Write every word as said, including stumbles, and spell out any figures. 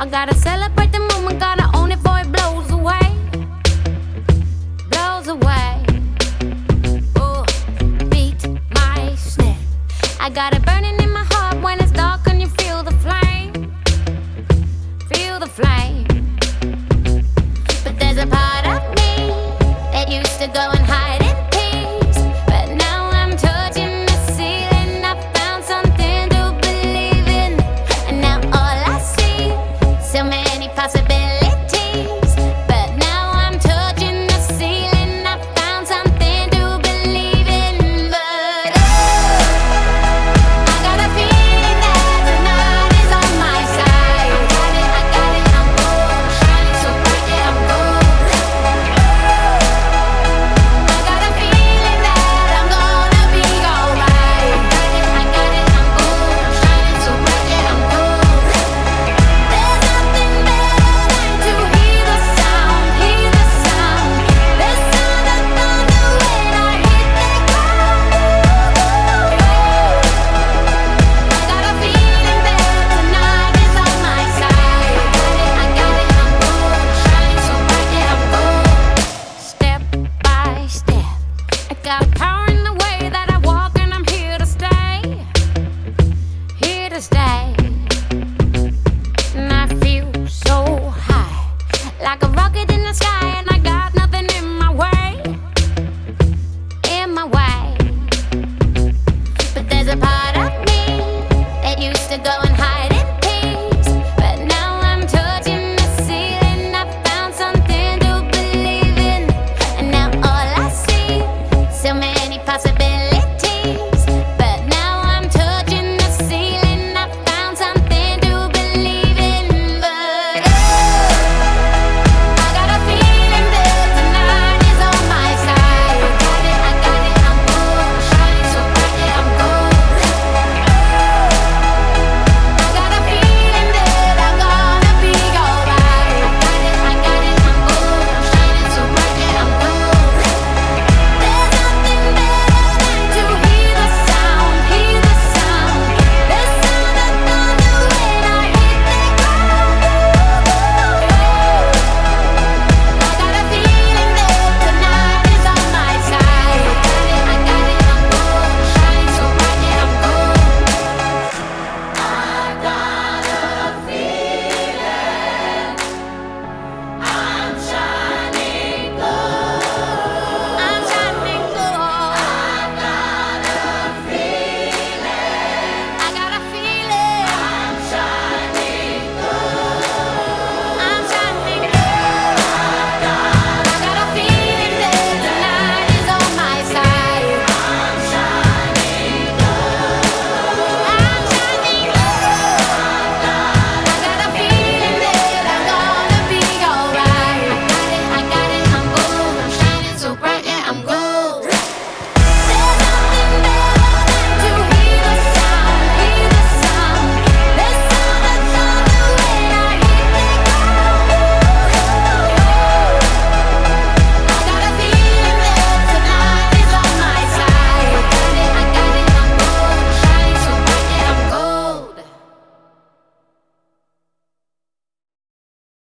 gotta celebrate the moment, gotta own it before it blows away. Blows away. Oh, beat my snare. I got it burning in my heart when it's dark and you feel the flame. Feel the flame. But there's a part of me that used to go and hide in peace, but now I'm touching the ceiling. I found something to believe in, and now all I see, so many possibilities. But now I'm touching the ceiling. I found something to believe in. But oh, I got a feeling that tonight is on my side. I got it, I got it, I'm gold, shining so bright, yeah, I'm gold. I got a feeling that I'm gonna be alright. I got it, I got it, I'm gold, shining so bright, yeah, I'm gold. There's nothing better than to hear the sound, hear the sound, the sound of thunder when I hit the ground. I got a feeling that tonight is on my side. I got it, I got it, I'm gold, shining so bright, yeah, I'm gold. Step by step, I got power in the way that I walk, and I'm here to stay, here to stay. And I feel so high, like a rocket in the sky.